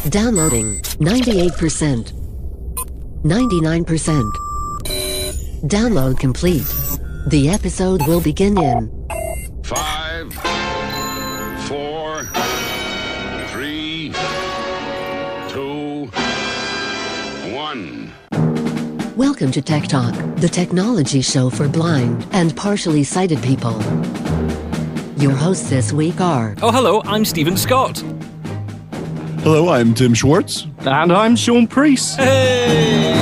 Downloading 98%. 99%. Download complete. The episode will begin in 5, 4, 3, 2, 1. Welcome to Tech Talk, the technology show for blind and partially sighted people. Your hosts this week are... Oh, hello, I'm Stephen Scott. Hello, I'm Tim Schwartz. And I'm Sean Priest. Hey!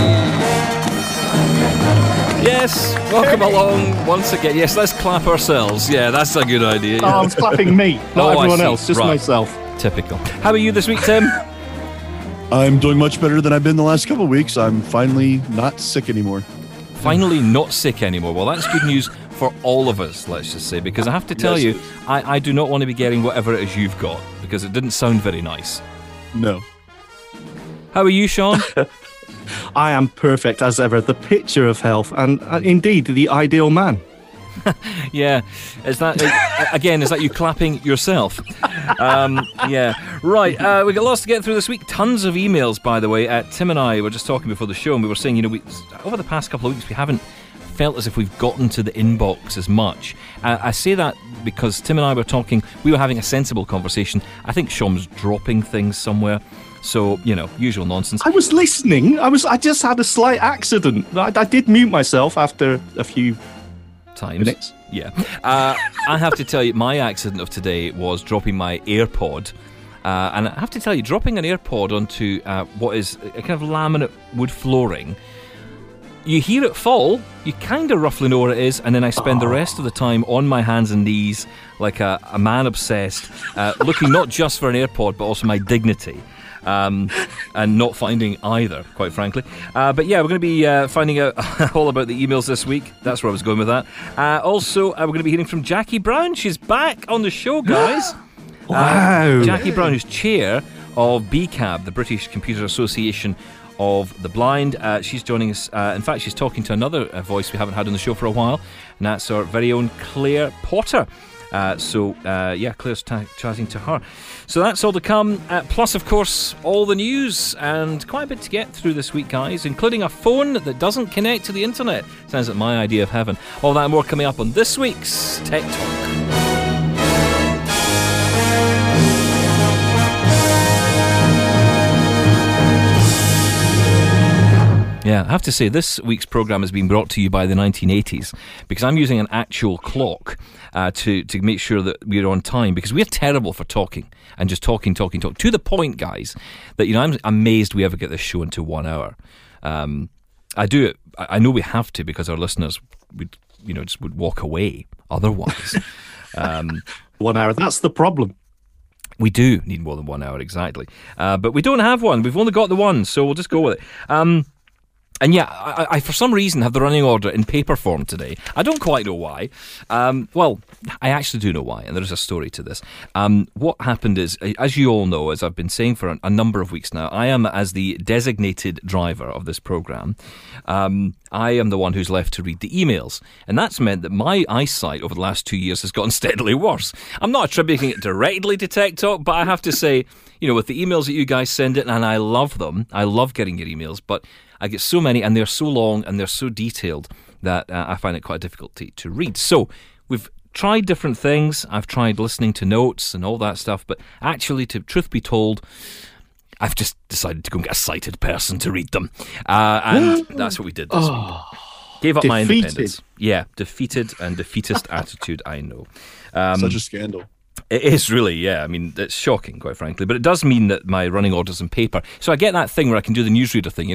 Yes, welcome along once again. Yes, let's clap ourselves. Yeah, that's a good idea. Oh, I was clapping me, not I everyone see. else, just Right. myself. Typical. How are you this week, Tim? I'm doing much better than I've been the last couple of weeks. I'm finally not sick anymore. Finally not sick anymore. Well, that's good news for all of us, let's just say, because I have to tell Yes. you, I do not want to be getting whatever it is you've got, because it didn't sound very nice. No. How are you, Sean? I am perfect as ever, the picture of health, and indeed the ideal man. Yeah, is that again? Is that you clapping yourself? Yeah, right. We got lots to get through this week. Tons of emails, by the way. Tim and I were just talking before the show, and we were saying, we over the past couple of weeks we haven't felt as if we've gotten to the inbox as much. I say that because Tim and I were talking. We were having a sensible conversation. I think Sean was dropping things somewhere. So, usual nonsense. I was listening. I just had a slight accident. I did mute myself after a few Times. minutes. Yeah. I have to tell you, my accident of today was dropping my AirPod. And I have to tell you, dropping an AirPod onto what is a kind of laminate wood flooring, you hear it fall, you kind of roughly know where it is, and then I spend the rest of the time on my hands and knees like a man obsessed, looking not just for an AirPod, but also my dignity. And not finding either, quite frankly. But yeah, we're going to be finding out all about the emails this week. That's where I was going with that. Also, we're going to be hearing from Jackie Brown. She's back on the show, guys. Wow. Jackie Brown is chair of BCAB, the British Computer Association of the Blind. She's joining us. In fact, she's talking to another voice we haven't had on the show for a while, and that's our very own Claire Potter. Claire's chatting to her. So that's all to come. Plus, of course, all the news and quite a bit to get through this week, guys, including a phone that doesn't connect to the internet. Sounds like my idea of heaven. All that and more coming up on this week's Tech Talk. Yeah, I have to say, this week's programme has been brought to you by the 1980s, because I'm using an actual clock to make sure that we're on time, because we're terrible for talking, and just talking, to the point, guys, that, I'm amazed we ever get this show into 1 hour. I do it, I know we have to, because our listeners would, just would walk away otherwise. 1 hour, that's the problem. We do need more than 1 hour, exactly. But we don't have one, we've only got the one, so we'll just go with it. And yeah, I for some reason have the running order in paper form today. I don't quite know why. Well, I actually do know why, and there is a story to this. What happened is, as you all know, as I've been saying for a number of weeks now, I am, as the designated driver of this programme, I am the one who's left to read the emails. And that's meant that my eyesight over the last 2 years has gotten steadily worse. I'm not attributing it directly to Tech Talk, but I have to say, with the emails that you guys send in, and I love them, I love getting your emails, but I get so many, and they're so long, and they're so detailed that I find it quite difficult to read. So we've tried different things. I've tried listening to notes and all that stuff, but actually, truth be told, I've just decided to go and get a sighted person to read them. And that's what we did this week. Gave up my independence. Yeah, defeated and defeatist attitude, I know. Such a scandal. It is really, yeah. I mean, it's shocking, quite frankly. But it does mean that my running order's in paper. So I get that thing where I can do the newsreader thing,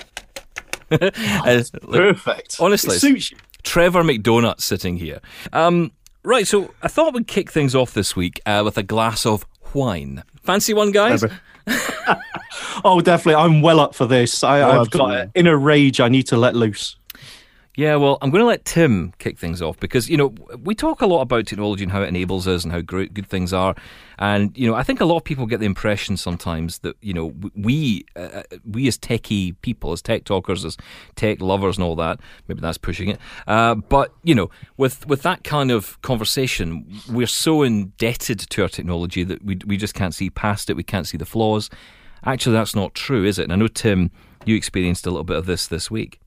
Perfect. Honestly, it suits you. Trevor McDonald sitting here. Right, so I thought we'd kick things off this week with a glass of wine. Fancy one, guys? Oh, definitely. I'm well up for this. I've got absolutely. an inner rage I need to let loose. Yeah, well, I'm going to let Tim kick things off because, we talk a lot about technology and how it enables us and how great good things are. And, I think a lot of people get the impression sometimes that, we as techie people, as tech talkers, as tech lovers and all that, maybe that's pushing it. But, with that kind of conversation, we're so indebted to our technology that we just can't see past it. We can't see the flaws. actually that's not true, is it? And I know, Tim, you experienced a little bit of this week.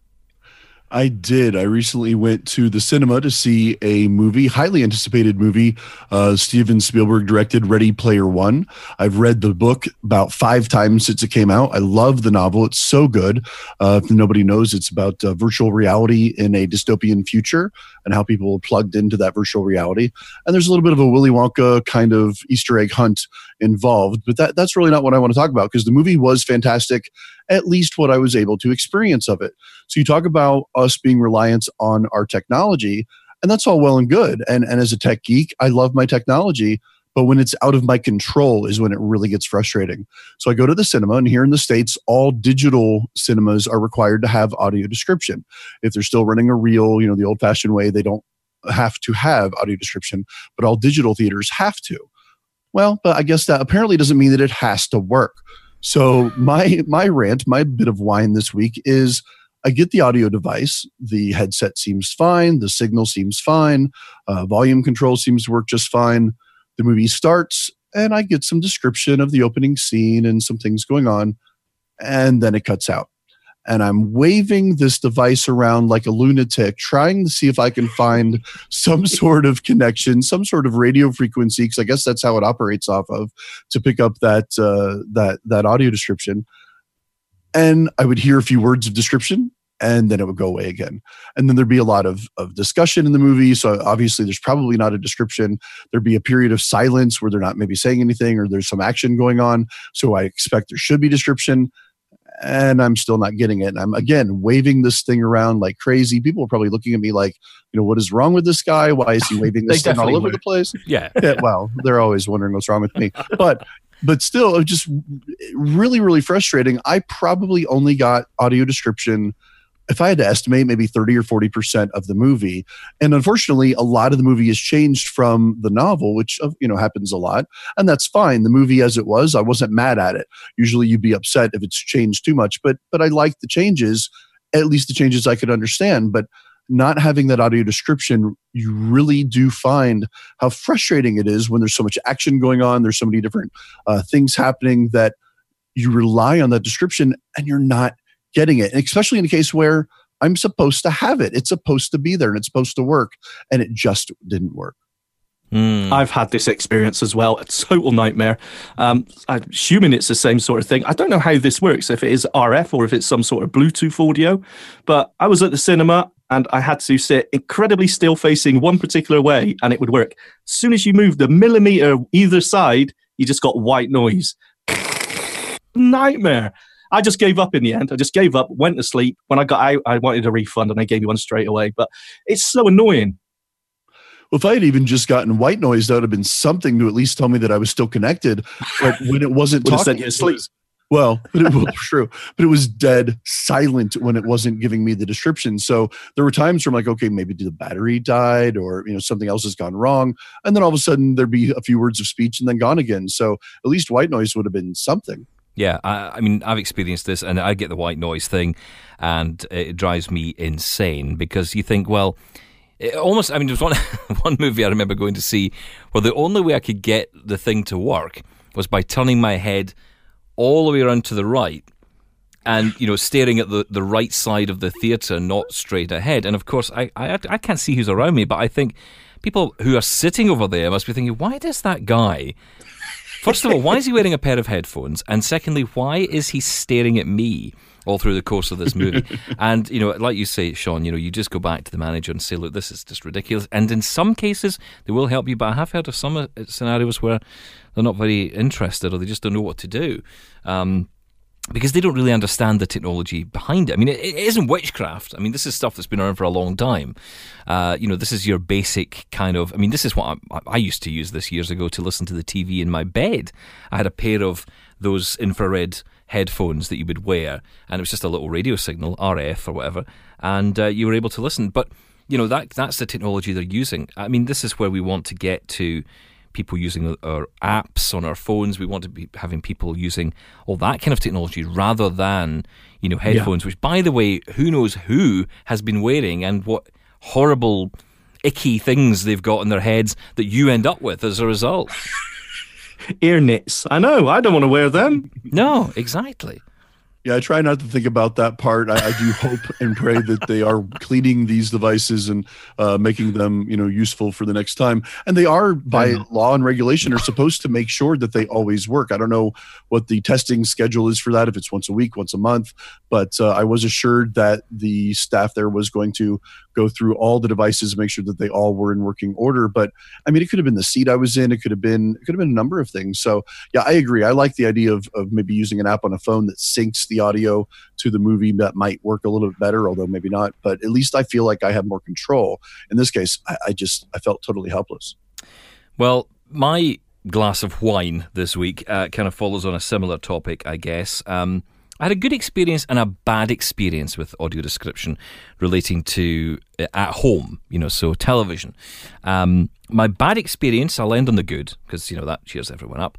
I did. I recently went to the cinema to see a movie, highly anticipated movie, Steven Spielberg directed, Ready Player One. I've read the book about 5 times since it came out. I love the novel. It's so good. If nobody knows, it's about virtual reality in a dystopian future and how people are plugged into that virtual reality. And there's a little bit of a Willy Wonka kind of Easter egg hunt involved, but that's really not what I want to talk about, because the movie was fantastic, at least what I was able to experience of it. So you talk about us being reliant on our technology, and that's all well and good. And as a tech geek, I love my technology, but when it's out of my control is when it really gets frustrating. So I go to the cinema, and here in the States, all digital cinemas are required to have audio description. If they're still running a reel, the old-fashioned way, they don't have to have audio description, but all digital theaters have to. Well, but I guess that apparently doesn't mean that it has to work. So my rant, my bit of whine this week is I get the audio device. The headset seems fine. The signal seems fine. Volume control seems to work just fine. The movie starts, and I get some description of the opening scene and some things going on, and then it cuts out. And I'm waving this device around like a lunatic, trying to see if I can find some sort of connection, some sort of radio frequency, because I guess that's how it operates off of, to pick up that audio description. And I would hear a few words of description, and then it would go away again. And then there'd be a lot of discussion in the movie. So obviously there's probably not a description. There'd be a period of silence where they're not maybe saying anything, or there's some action going on. So I expect there should be description. And I'm still not getting it. And I'm, again, waving this thing around like crazy. People are probably looking at me like, what is wrong with this guy? Why is he waving this thing all over the place? Yeah. Well, they're always wondering what's wrong with me. But still, it was just really, really frustrating. I probably only got audio description, if I had to estimate, maybe 30 or 40% of the movie. And unfortunately, a lot of the movie has changed from the novel, which, happens a lot. And that's fine. The movie as it was, I wasn't mad at it. Usually you'd be upset if it's changed too much, but I liked the changes, at least the changes I could understand. But not having that audio description, you really do find how frustrating it is when there's so much action going on. There's so many different things happening that you rely on that description and you're not getting it. And especially in a case where I'm supposed to have it. It's supposed to be there and it's supposed to work, and it just didn't work. I've had this experience as well. A total nightmare. I'm assuming it's the same sort of thing. I don't know how this works, if it is RF or if it's some sort of Bluetooth audio, but I was at the cinema and I had to sit incredibly still facing one particular way and it would work. As soon as you moved a millimeter either side, you just got white noise. Nightmare. I just gave up in the end. I just gave up, went to sleep. When I got out, I wanted a refund and they gave me one straight away. But it's so annoying. Well, if I had even just gotten white noise, that would have been something to at least tell me that I was still connected. But when it wasn't talking, sent you to sleep. Well, but it was true. But it was dead silent when it wasn't giving me the description. So there were times where I'm like, okay, maybe the battery died or something else has gone wrong. And then all of a sudden there'd be a few words of speech and then gone again. So at least white noise would have been something. Yeah, I mean, I've experienced this, and I get the white noise thing, and it drives me insane because you think, well, there was one movie I remember going to see where the only way I could get the thing to work was by turning my head all the way around to the right and, staring at the right side of the theatre, not straight ahead. And of course, I can't see who's around me, but I think people who are sitting over there must be thinking, why does that guy... First of all, why is he wearing a pair of headphones? And secondly, why is he staring at me all through the course of this movie? And, like you say, Sean, you just go back to the manager and say, look, this is just ridiculous. And in some cases, they will help you. But I have heard of some scenarios where they're not very interested or they just don't know what to do. Because they don't really understand the technology behind it. I mean, it isn't witchcraft. I mean, this is stuff that's been around for a long time. This is your basic kind of... I mean, this is what I used to use this years ago to listen to the TV in my bed. I had a pair of those infrared headphones that you would wear, and it was just a little radio signal, RF or whatever, and you were able to listen. But, that's the technology they're using. I mean, this is where we want to get to... people using our apps on our phones. We want to be having people using all that kind of technology rather than, headphones, which, by the way, who knows who has been wearing and what horrible, icky things they've got in their heads that you end up with as a result. Ear nits. I know. I don't want to wear them. No, exactly. Yeah, I try not to think about that part. I do hope and pray that they are cleaning these devices and making them, useful for the next time. And they are, by law and regulation, are supposed to make sure that they always work. I don't know what the testing schedule is for that, if it's once a week, once a month. But I was assured that the staff there was going to go through all the devices and make sure that they all were in working order. But I mean, it could have been the seat I was in. It could have been a number of things. So yeah, I agree. I like the idea of maybe using an app on a phone that syncs the audio to the movie. That might work a little bit better, although maybe not. But at least I feel like I have more control. In this case, I felt totally helpless. Well, my glass of wine this week kind of follows on a similar topic, I guess. I had a good experience and a bad experience with audio description relating to at home, so television. My bad experience, I'll end on the good, because, that cheers everyone up.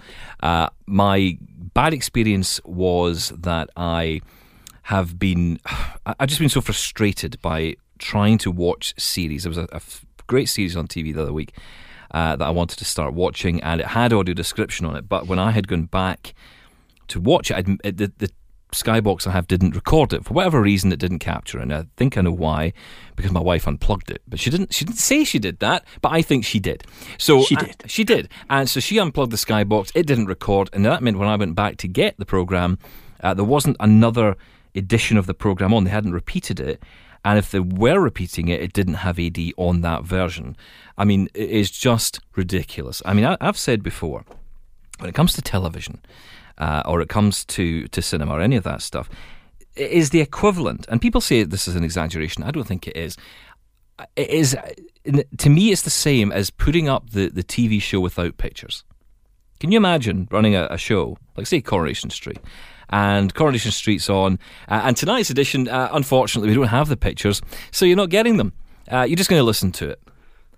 My bad experience was that I've just been so frustrated by trying to watch series. There was a great series on TV the other week that I wanted to start watching, and it had audio description on it, but when I had gone back to watch it, the Skybox I have didn't record it. For whatever reason, it didn't capture it. And I think I know why, because my wife unplugged it. But she didn't say she did that, but I think she did. So she did. She did. And so she unplugged the Skybox. It didn't record. And that meant when I went back to get the program, there wasn't another edition of the program on. They hadn't repeated it. And if they were repeating it, it didn't have AD on that version. I mean, it is just ridiculous. I mean, I've said before, when it comes to television, or it comes to cinema or any of that stuff, it is the equivalent. And people say this is an exaggeration. I don't think it is. It is, to me, it's the same as putting up the TV show without pictures. Can you imagine running a show, like say Coronation Street, and Coronation Street's on, and tonight's edition, unfortunately, we don't have the pictures, so you're not getting them. You're just going to listen to it.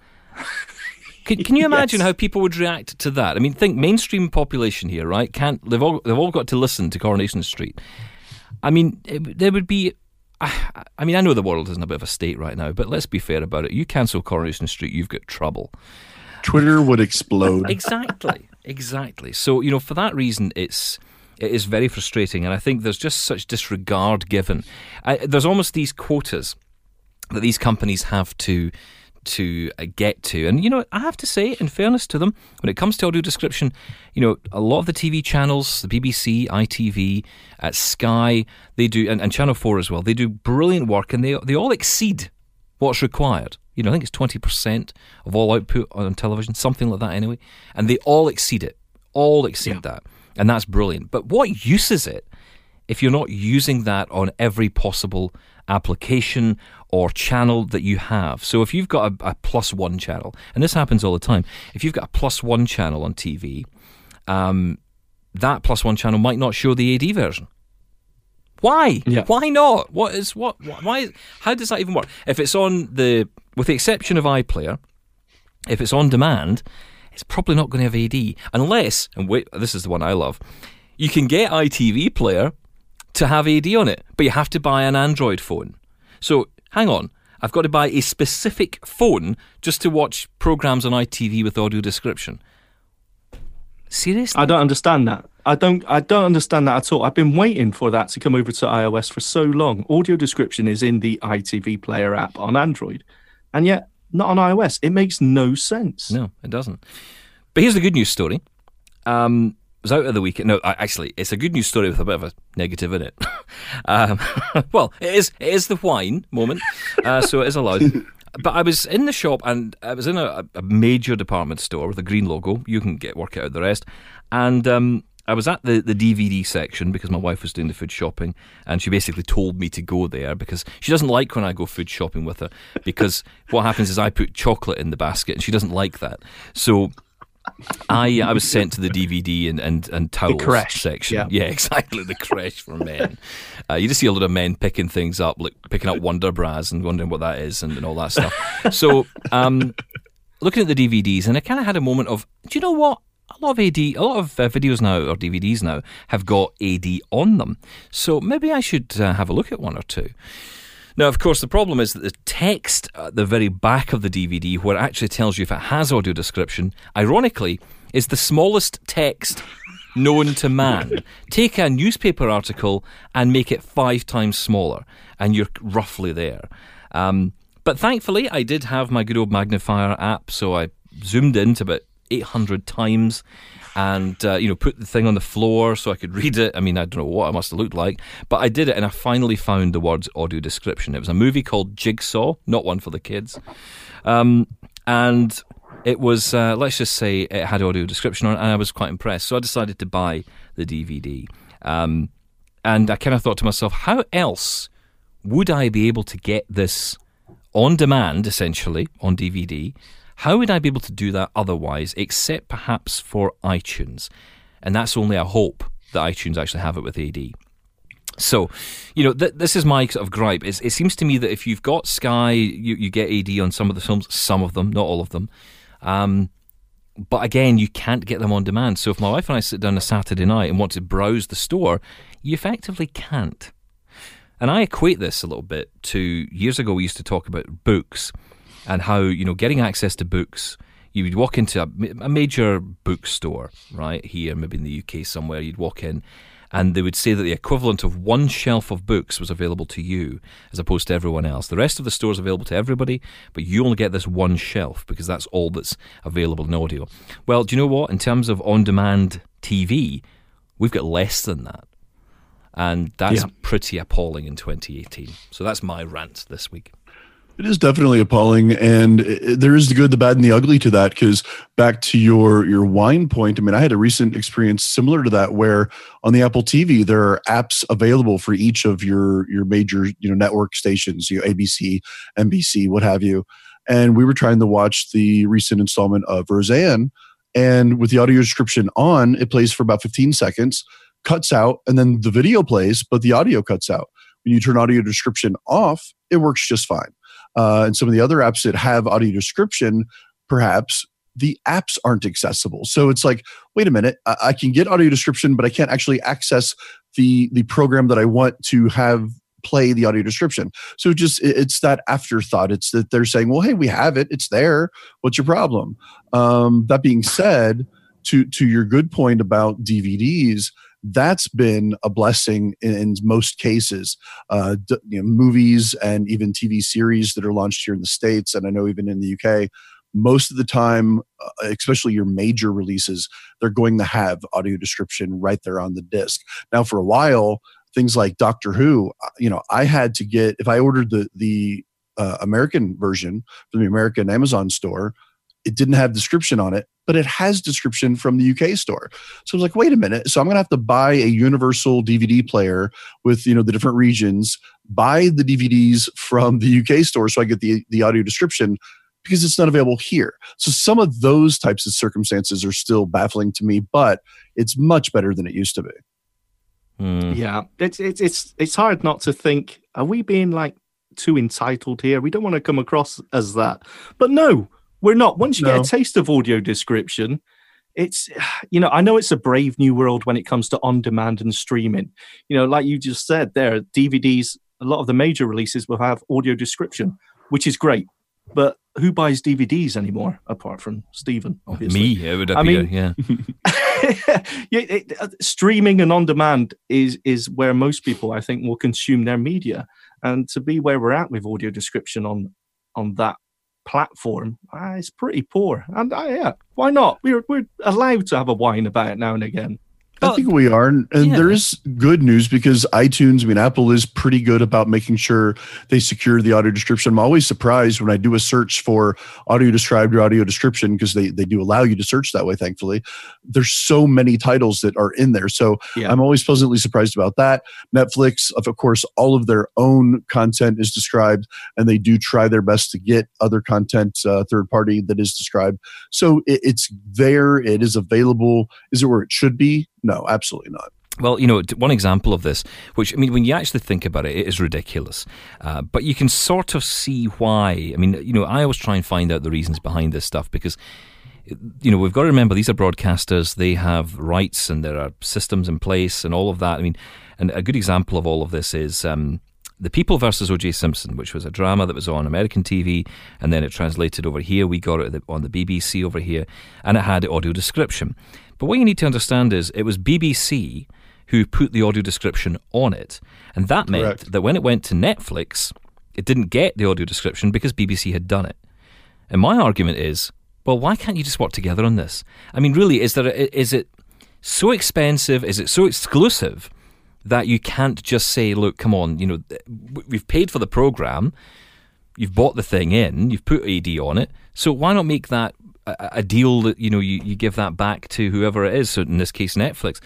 Can you imagine how people would react to that? I mean, think mainstream population here, right? They've all got to listen to Coronation Street. I mean, there would be. I mean, I know the world is in a bit of a state right now, but let's be fair about it. You cancel Coronation Street, you've got trouble. Twitter would explode. Exactly. So for that reason, it is very frustrating, and I think there's just such disregard given. There's almost these quotas that these companies have to get to. And, I have to say, in fairness to them, when it comes to audio description, a lot of the TV channels, the BBC, ITV, Sky, they do, and Channel 4 as well, they do brilliant work, and they all exceed what's required. I think it's 20% of all output on television, something like that anyway, and they all exceed it. That. And that's brilliant. But what use is it if you're not using that on every possible application or channel that you have? So if you've got a +1 channel, and this happens all the time, if you've got a +1 channel on TV, that +1 channel might not show the AD version. Why? Yeah. Why not? Why? How does that even work? If it's on with the exception of iPlayer, if it's on demand, it's probably not going to have AD unless, and wait, this is the one I love, you can get ITV Player to have AD on it, but you have to buy an Android phone. So, hang on, I've got to buy a specific phone just to watch programs on ITV with audio description. Seriously? I don't understand that. I don't understand that at all. I've been waiting for that to come over to iOS for so long. Audio description is in the ITV Player app on Android, and yet not on iOS. It makes no sense. No, it doesn't. But here's the good news story. It was out of the weekend. No, actually, it's a good news story with a bit of a negative in it. Well, it is the wine moment, so it is allowed. But I was in the shop, and I was in a major department store with a green logo. You can work out the rest. And I was at the DVD section because my wife was doing the food shopping, and she basically told me to go there because she doesn't like when I go food shopping with her, because what happens is I put chocolate in the basket, and she doesn't like that. So I was sent to the DVD and towels section. Yeah, exactly, the creche for men. You just see a lot of men picking things up, like picking up Wonder Bras and wondering what that is and all that stuff. So looking at the DVDs, and I kind of had a moment of, do you know what? A lot of videos now, or DVDs now, have got AD on them. So maybe I should have a look at one or two. Now, of course, the problem is that the text at the very back of the DVD, where it actually tells you if it has audio description, ironically, is the smallest text known to man. Take a newspaper article and make it 5 times smaller, and you're roughly there. But thankfully, I did have my good old magnifier app, so I zoomed in to about 800 times and put the thing on the floor so I could read it. I mean, I don't know what it must have looked like, but I did it, and I finally found the words audio description. It was a movie called Jigsaw, not one for the kids. And it was, let's just say, it had audio description on it, and I was quite impressed. So I decided to buy the DVD. And I kind of thought to myself, how else would I be able to get this on demand, essentially, on DVD? How would I be able to do that otherwise, except perhaps for iTunes? And that's only a hope that iTunes actually have it with AD. So, this is my sort of gripe. It seems to me that if you've got Sky, you get AD on some of the films, some of them, not all of them. But again, you can't get them on demand. So if my wife and I sit down a Saturday night and want to browse the store, you effectively can't. And I equate this a little bit to years ago we used to talk about books and how, getting access to books, you would walk into a major bookstore, right, here, maybe in the UK somewhere, you'd walk in and they would say that the equivalent of one shelf of books was available to you as opposed to everyone else. The rest of the store is available to everybody, but you only get this one shelf because that's all that's available in audio. Well, do you know what? In terms of on-demand TV, we've got less than that. And that's pretty appalling in 2018. So that's my rant this week. It is definitely appalling, and there is the good, the bad, and the ugly to that, because back to your wine point, I mean, I had a recent experience similar to that where on the Apple TV, there are apps available for each of your major network stations, ABC, NBC, what have you. And we were trying to watch the recent installment of Roseanne, and with the audio description on, it plays for about 15 seconds, cuts out, and then the video plays, but the audio cuts out. When you turn audio description off, it works just fine. And some of the other apps that have audio description, perhaps the apps aren't accessible. So it's like, wait a minute, I can get audio description, but I can't actually access the program that I want to have play the audio description. So it's that afterthought. It's that they're saying, well, hey, we have it. It's there. What's your problem? That being said, to your good point about DVDs, that's been a blessing in most cases. Movies and even TV series that are launched here in the States, and I know even in the UK, most of the time, especially your major releases, they're going to have audio description right there on the disc. Now, for a while, things like Doctor Who, I had to get, if I ordered the American version from the American Amazon store, it didn't have description on it, but it has description from the UK store. So I was like, wait a minute. So I'm going to have to buy a universal DVD player with, the different regions, buy the DVDs from the UK store so I get the audio description because it's not available here. So some of those types of circumstances are still baffling to me, but it's much better than it used to be. Yeah, it's hard not to think, are we being like too entitled here? We don't want to come across as that. But no, we're not. Once you get a taste of audio description, it's, I know it's a brave new world when it comes to on-demand and streaming. Like you just said there, DVDs, a lot of the major releases will have audio description, which is great. But who buys DVDs anymore, apart from Stephen, obviously? Me, it would appear, yeah. Streaming and on-demand is where most people, I think, will consume their media. And to be where we're at with audio description on that platform, it's pretty poor. And why not? We're allowed to have a whine about it now and again. I think we are. And there is good news because iTunes, Apple is pretty good about making sure they secure the audio description. I'm always surprised when I do a search for audio described or audio description because they do allow you to search that way, thankfully. There's so many titles that are in there. So I'm always pleasantly surprised about that. Netflix, of course, all of their own content is described, and they do try their best to get other content, third party, that is described. So it's there. It is available. Is it where it should be? No, absolutely not. Well, one example of this, which, when you actually think about it, it is ridiculous. But you can sort of see why. I always try and find out the reasons behind this stuff because, we've got to remember these are broadcasters. They have rights and there are systems in place and all of that. And a good example of all of this is The People versus O.J. Simpson, which was a drama that was on American TV, and then it translated over here. We got it on the BBC over here, and it had audio description. But what you need to understand is it was BBC who put the audio description on it, and that meant Correct. that when it went to Netflix, it didn't get the audio description because BBC had done it. And my argument is, well, why can't you just work together on this? I mean, really, is it so expensive? Is it so exclusive that you can't just say, look, come on, we've paid for the program, you've bought the thing in, you've put AD on it, so why not make that a deal that, you give that back to whoever it is, so in this case, Netflix.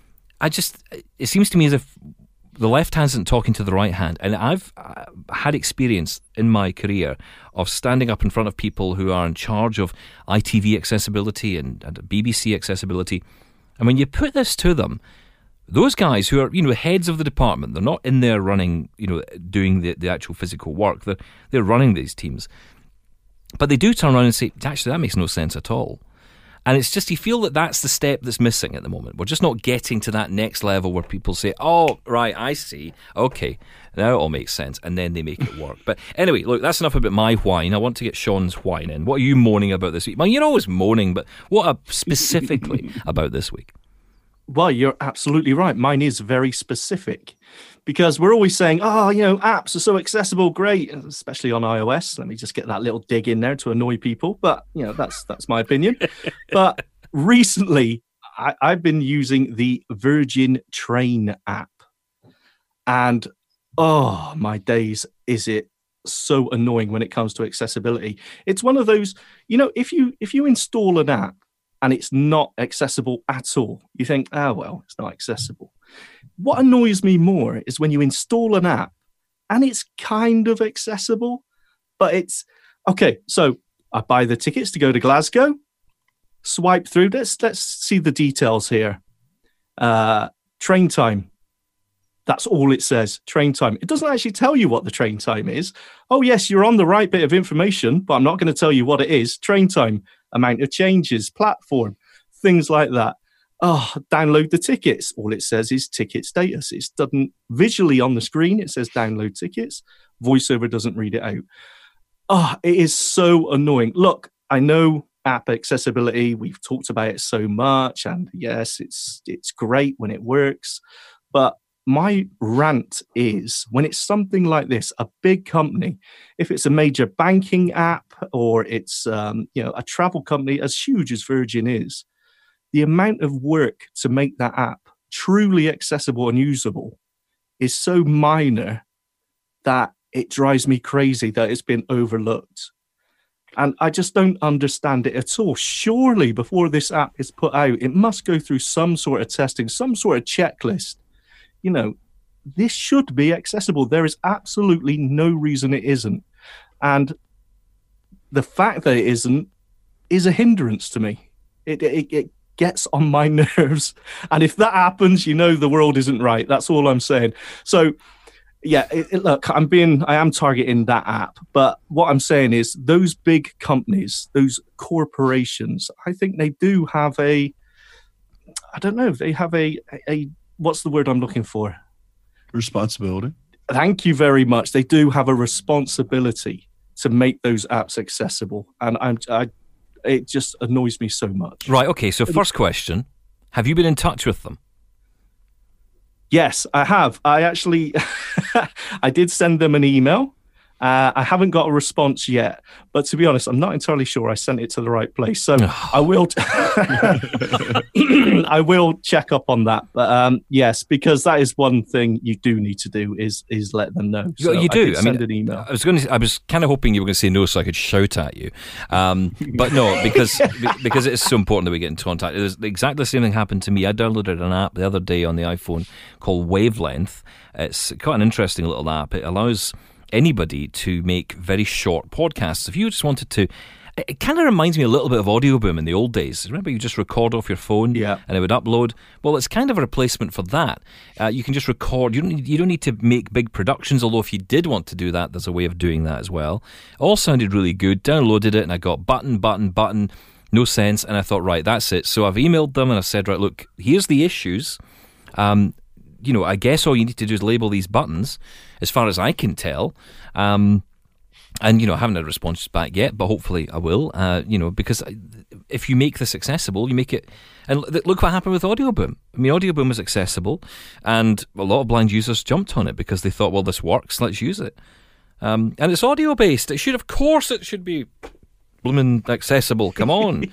It seems to me as if the left hand isn't talking to the right hand, and I've had experience in my career of standing up in front of people who are in charge of ITV accessibility and BBC accessibility, and when you put this to them, those guys who are, heads of the department, they're not in there running, doing the actual physical work. They're running these teams. But they do turn around and say, actually, that makes no sense at all. And it's just, you feel that that's the step that's missing at the moment. We're just not getting to that next level where people say, oh, right, I see. Okay, now it all makes sense. And then they make it work. But anyway, look, that's enough about my whine. I want to get Sean's whine in. What are you moaning about this week? Well, you're always moaning, but what specifically about this week? Well, you're absolutely right. Mine is very specific because we're always saying, apps are so accessible, great, especially on iOS. Let me just get that little dig in there to annoy people. But, that's my opinion. But recently, I've been using the Virgin Train app. And, oh, my days, is it so annoying when it comes to accessibility. It's one of those, if you install an app, and it's not accessible at all, you think, it's not accessible. What annoys me more is when you install an app and it's kind of accessible, but it's, okay, so I buy the tickets to go to Glasgow, swipe through, let's see the details here. Train time. That's all it says, train time. It doesn't actually tell you what the train time is. Oh, yes, you're on the right bit of information, but I'm not going to tell you what it is. Train time, amount of changes, platform, things like that. Oh, download the tickets. All it says is ticket status. It doesn't visually on the screen. It says download tickets. VoiceOver doesn't read it out. Oh, it is so annoying. Look, I know app accessibility. We've talked about it so much. And yes, it's great when it works. But my rant is when it's something like this, a big company, if it's a major banking app or it's a travel company as huge as Virgin is, the amount of work to make that app truly accessible and usable is so minor that it drives me crazy that it's been overlooked. And I just don't understand it at all. Surely before this app is put out, it must go through some sort of testing, some sort of checklist. This should be accessible. There is absolutely no reason it isn't. And the fact that it isn't is a hindrance to me. It gets on my nerves. And if that happens, the world isn't right. That's all I'm saying. So, yeah, look, I am targeting that app. But what I'm saying is those big companies, those corporations, I think they do have they have a what's the word I'm looking for? Responsibility. Thank you very much. They do have a responsibility to make those apps accessible. And it just annoys me so much. Right, okay, so first question, have you been in touch with them? Yes, I have. I actually, I did send them an email. I haven't got a response yet, but to be honest, I'm not entirely sure I sent it to the right place. So I will, I will check up on that. But yes, because that is one thing you do need to do is let them know. So you do. Send an email. I was kind of hoping you were going to say no, so I could shout at you. But no, because it is so important that we get in contact. It was exactly the same thing happened to me. I downloaded an app the other day on the iPhone called Wavelength. It's quite an interesting little app. It allows anybody to make very short podcasts. If you just wanted to, it kind of reminds me a little bit of Audio Boom in the old days. Remember, you just record off your phone and it would upload. Well, it's kind of a replacement for that. You can just record. You don't need to make big productions, although if you did want to do that, there's a way of doing that as well. All sounded really good. Downloaded it and I got button, no sense. And I thought, right, that's it. So I've emailed them and I've said, right, look, here's the issues. I guess all you need to do is label these buttons, as far as I can tell. And, I haven't had a response back yet, but hopefully I will, because if you make this accessible, you make it... And look what happened with Audioboom. I mean, Audioboom was accessible, and a lot of blind users jumped on it because they thought, well, this works, let's use it. And it's audio-based. Of course it should be blooming accessible. Come on.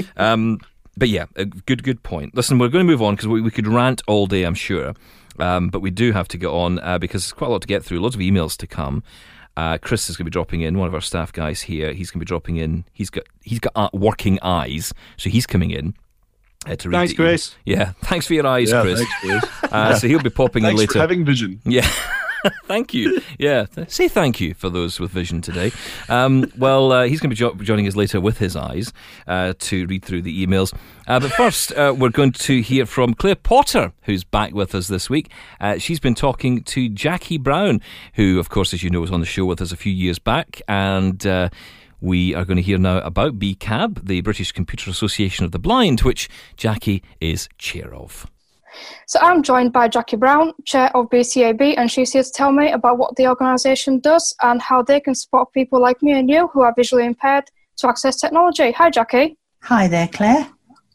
But yeah, a good point. Listen, we're going to move on because we could rant all day, I'm sure. But we do have to get on because there's quite a lot to get through, lots of emails to come. Chris is going to be dropping in, one of our staff guys here. He's going to be dropping in. He's got working eyes, so he's coming in to read. Thanks, Chris. Yeah, thanks for your eyes, Chris. Thanks, Chris. So he'll be popping in later. Thanks for having vision. Yeah. Thank you. Yeah, say thank you for those with vision today. He's going to be joining us later with his eyes to read through the emails. But first, we're going to hear from Claire Potter, who's back with us this week. She's been talking to Jackie Brown, who, of course, as you know, was on the show with us a few years back. And we are going to hear now about BCAB, the British Computer Association of the Blind, which Jackie is chair of. So I'm joined by Jackie Brown, Chair of BCAB, and she's here to tell me about what the organisation does and how they can support people like me and you who are visually impaired to access technology. Hi, Jackie. Hi there, Claire.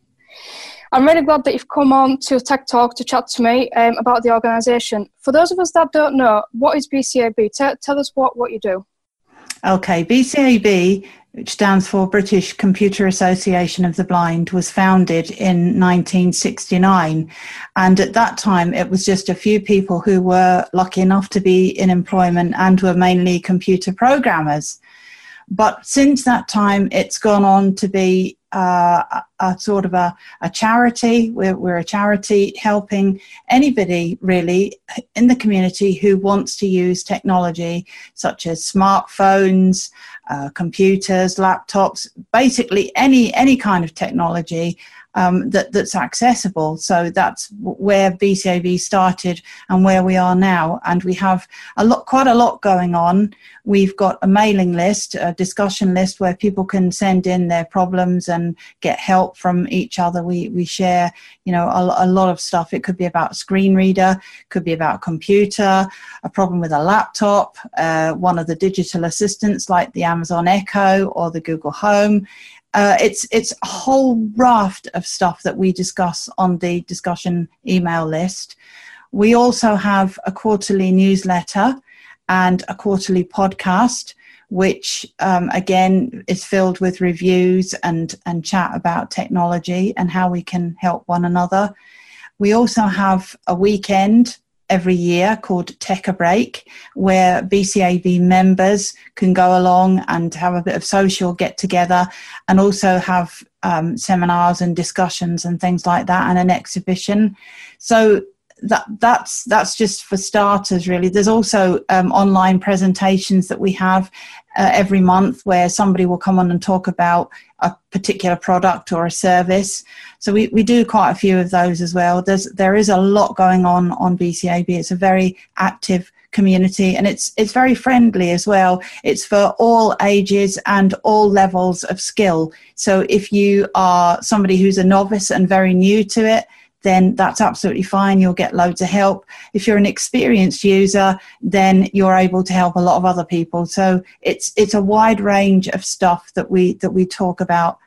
I'm really glad that you've come on to Tech Talk to chat to me about the organisation. For those of us that don't know, what is BCAB? Tell us what you do. Okay, BCAB, which stands for British Computer Association of the Blind, was founded in 1969. And at that time, it was just a few people who were lucky enough to be in employment and were mainly computer programmers. But since that time, it's gone on to be a sort of a charity. We're a charity helping anybody really in the community who wants to use technology such as smartphones, computers, laptops, basically any kind of technology that's accessible. So that's where BCAB started and where we are now. And we have quite a lot going on. We've got a mailing list, a discussion list where people can send in their problems and get help from each other. We share, a lot of stuff. It could be about screen reader, could be about computer, a problem with a laptop, one of the digital assistants like the Amazon Echo or the Google Home. It's a whole raft of stuff that we discuss on the discussion email list. We also have a quarterly newsletter and a quarterly podcast, which again is filled with reviews and chat about technology and how we can help one another. We also have a weekend every year called Tech a Break, where BCAB members can go along and have a bit of social get together and also have seminars and discussions and things like that, and an exhibition. So that's just for starters, really. There's also online presentations that we have every month where somebody will come on and talk about a particular product or a service. So we do quite a few of those as well. There is a lot going on BCAB. It's a very active community, and it's very friendly as well. It's for all ages and all levels of skill. So if you are somebody who's a novice and very new to it, then that's absolutely fine. You'll get loads of help. If you're an experienced user, then you're able to help a lot of other people. So it's a wide range of stuff that we talk about.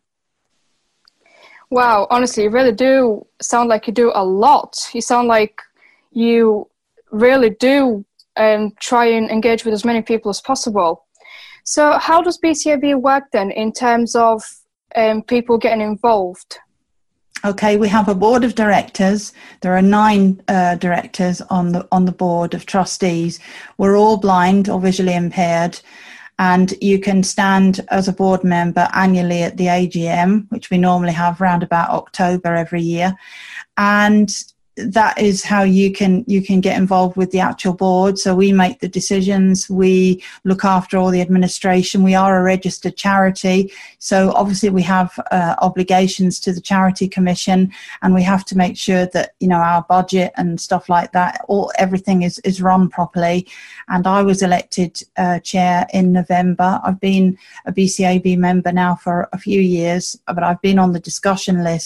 Wow, honestly, you really do sound like you do a lot. You sound like you really do try and engage with as many people as possible. So how does BCAB work then in terms of people getting involved? Okay, we have a board of directors. There are 9 directors on the board of trustees. We're all blind or visually impaired, and you can stand as a board member annually at the AGM, which we normally have around about October every year. And that is how you can get involved with the actual board. So we make the decisions, we look after all the administration. We are a registered charity, so obviously we have obligations to the Charity Commission, and we have to make sure that our budget and stuff like that, everything is run properly. And I was elected chair in November. I've been a BCAB member now for a few years, but I've been on the discussion list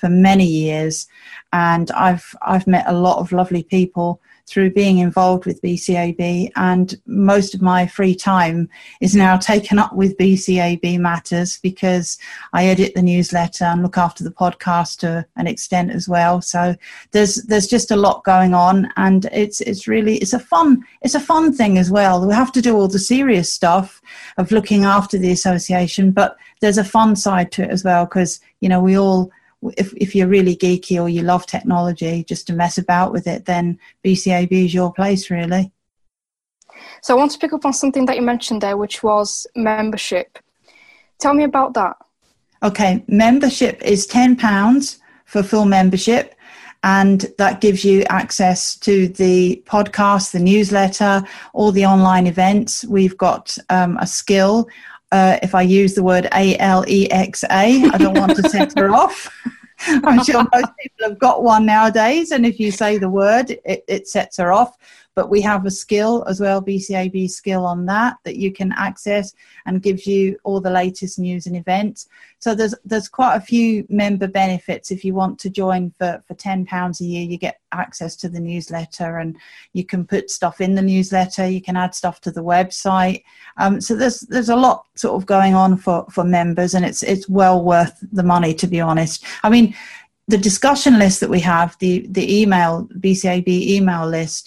for many years, and I've met a lot of lovely people through being involved with BCAB, and most of my free time is now taken up with BCAB matters because I edit the newsletter and look after the podcast to an extent as well. So there's just a lot going on, and it's a fun thing as well. We have to do all the serious stuff of looking after the association, but there's a fun side to it as well, because we all, if you're really geeky or you love technology, just to mess about with it, then BCAB is your place, really. So I want to pick up on something that you mentioned there, which was membership. Tell me about that. Okay, membership is £10 for full membership, and that gives you access to the podcast, the newsletter, all the online events. We've got a skill. If I use the word Alexa, I don't want to set her off. I'm sure most people have got one nowadays, and if you say the word, it sets her off. But we have a skill as well, BCAB skill on that you can access, and gives you all the latest news and events. So there's quite a few member benefits. If you want to join for £10 a year, you get access to the newsletter, and you can put stuff in the newsletter. You can add stuff to the website. So there's a lot sort of going on for members, and it's well worth the money, to be honest. I mean, the discussion list that we have, the email, BCAB email list,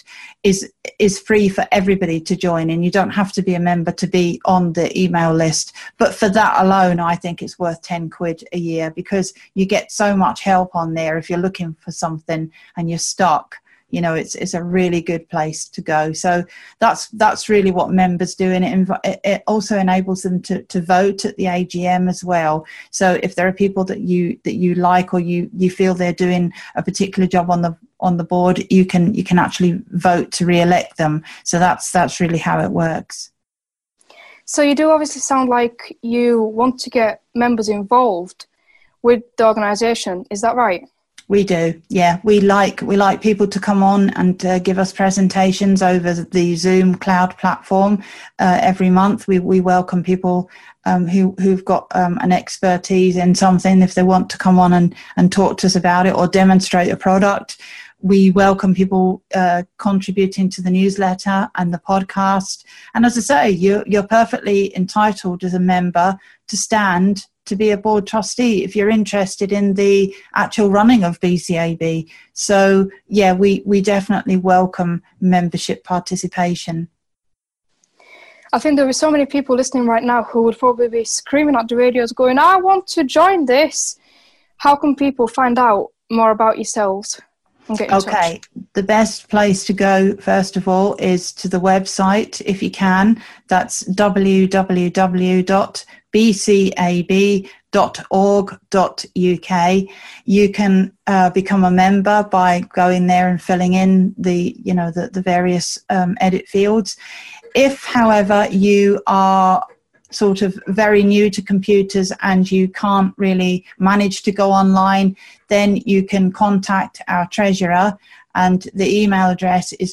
is free for everybody to join in. You don't have to be a member to be on the email list. But for that alone, I think it's worth £10 a year, because you get so much help on there if you're looking for something and you're stuck. It's a really good place to go. So that's really what members do, and it also enables them to vote at the AGM as well. So if there are people that you like, or you feel they're doing a particular job on the board, you can actually vote to re-elect them. So that's really how it works. So you do obviously sound like you want to get members involved with the organisation. Is that right? We do, yeah. We like people to come on and give us presentations over the Zoom cloud platform every month. We welcome people who've got an expertise in something, if they want to come on and talk to us about it or demonstrate a product. We welcome people contributing to the newsletter and the podcast. And as I say, you're perfectly entitled as a member to stand to be a board trustee if you're interested in the actual running of BCAB. So, yeah, we definitely welcome membership participation. I think there are so many people listening right now who would probably be screaming at the radios going, I want to join this. How can people find out more about yourselves and get in touch? The best place to go, first of all, is to the website, if you can. That's www.bcab.org.uk. You can become a member by going there and filling in the various edit fields. If, however, you are sort of very new to computers and you can't really manage to go online, then you can contact our treasurer, and the email address is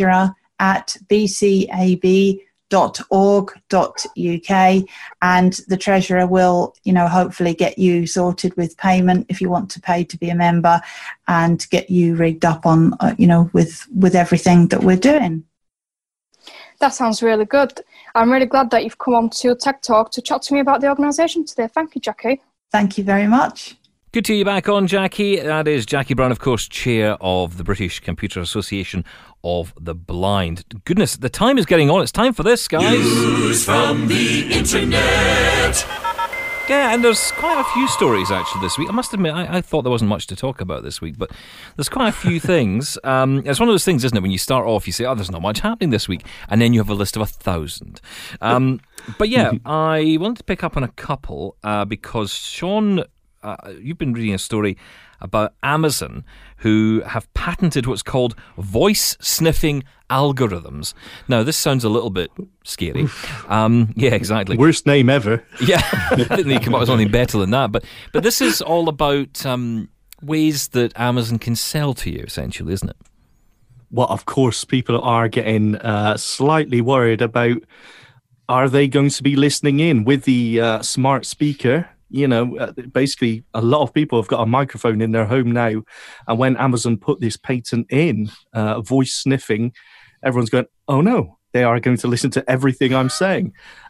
treasurer@bcab.org.uk, and the treasurer will hopefully get you sorted with payment if you want to pay to be a member, and get you rigged up on with everything that we're doing. That sounds really good. I'm really glad that you've come on to Tech Talk to chat to me about the organisation today. Thank you, Jackie. Thank you very much. Good to have you back on, Jackie. That is Jackie Brown, of course, chair of the British Computer Association of the Blind. Goodness, the time is getting on. It's time for this, guys. News from the Internet. Yeah, and there's quite a few stories actually this week. I must admit, I thought there wasn't much to talk about this week, but there's quite a few things. It's one of those things, isn't it? When you start off, you say, "Oh, there's not much happening this week," and then you have a list of 1,000. But yeah, I wanted to pick up on a couple because Sean, you've been reading a story about Amazon, who have patented what's called voice sniffing algorithms. Now, this sounds a little bit scary. Yeah, exactly. Worst name ever. Yeah, I didn't think come up with something better than that. But this is all about ways that Amazon can sell to you, essentially, isn't it? Well, of course, people are getting slightly worried about, are they going to be listening in with the smart speaker? basically a lot of people have got a microphone in their home now. And when Amazon put this patent in, voice sniffing, everyone's going, oh no, they are going to listen to everything I'm saying.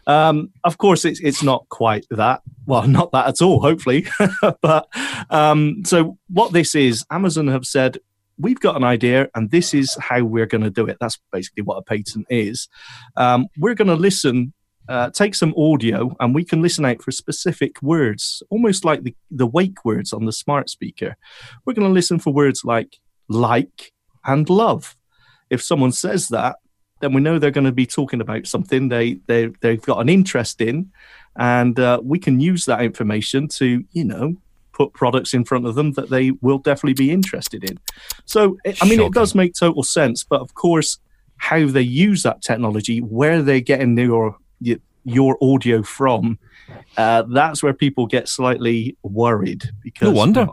Of course, it's not quite that. Well, not that at all, hopefully. But so what this is, Amazon have said, we've got an idea and this is how we're going to do it. That's basically what a patent is. We're going to listen, take some audio, and we can listen out for specific words, almost like the wake words on the smart speaker. We're going to listen for words like and love. If someone says that, then we know they're going to be talking about something they've got an interest in, and we can use that information to, put products in front of them that they will definitely be interested in. So, I mean, It does make total sense, but of course, how they use that technology, where they're getting your audio from, that's where people get slightly worried. Because no wonder.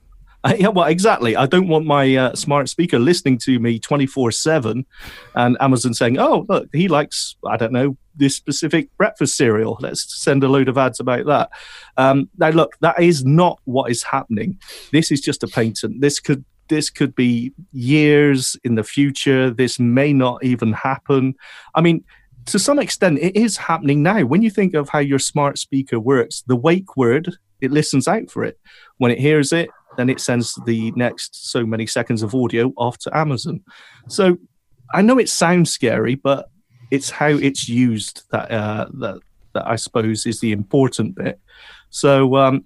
Exactly. I don't want my smart speaker listening to me 24/7 and Amazon saying, oh, look, he likes, I don't know, this specific breakfast cereal. Let's send a load of ads about that. Now, look, that is not what is happening. This is just a patent. This could be years in the future. This may not even happen. I mean, to some extent, it is happening now. When you think of how your smart speaker works, the wake word, it listens out for it. When it hears it, then it sends the next so many seconds of audio off to Amazon. So I know it sounds scary, but it's how it's used that I suppose is the important bit. So,